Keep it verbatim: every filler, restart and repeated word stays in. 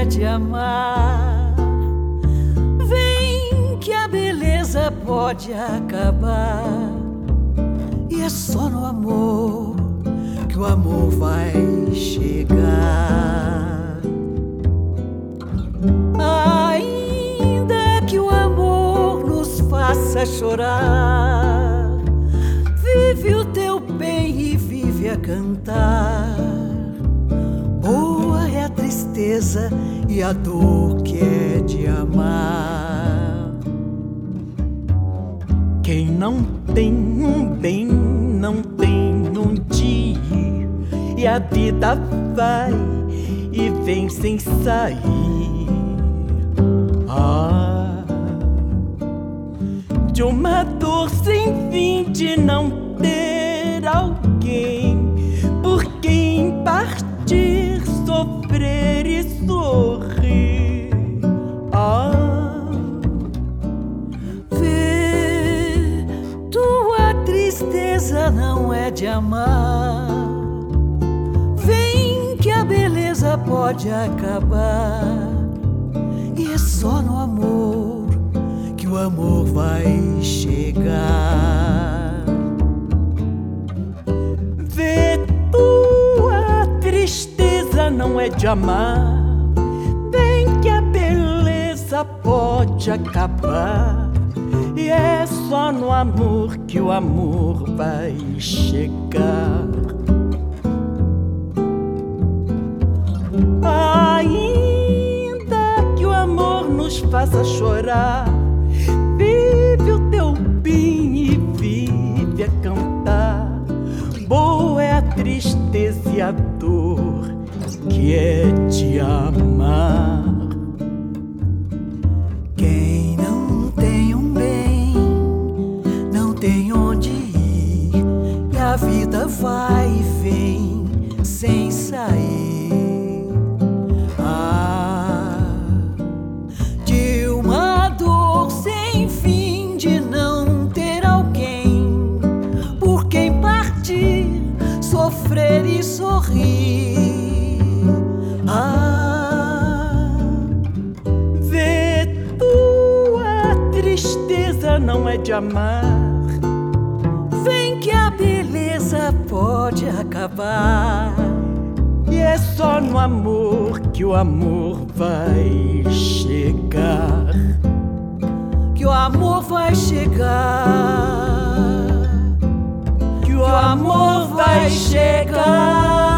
é de amar. Vem que a beleza pode acabar, e é só no amor que o amor vai chegar. Ainda que o amor nos faça chorar, vive o teu bem e vive a cantar. Boa é a tristeza e a dor que é de amar. Quem não tem um bem, não tem um dia, e a vida vai e vem sem sair. Ah, de uma dor sem fim de não ter alguém por quem partir, sofrer e sorrir. Ah, vê, tua tristeza não é de amar. Vem que a beleza pode acabar, e é só no amor que o amor vai chegar. Vê, tua tristeza não é de amar. Vem que a beleza pode acabar, e é só no amor que o amor vai chegar. Ainda que o amor nos faça chorar, vive o teu bem e vive a cantar. Boa é a tristeza e a dor que é de amar. Quem não tem um bem, não tem onde ir, e a vida vai e vem sem sair. Ah, de uma dor sem fim de não ter alguém por quem partir, sofrer e sorrir. Ah, vê, tua tristeza não é de amar. vem que a beleza pode acabar, E é só no amor que o amor vai chegar. que o amor vai chegar, Que o amor vai chegar.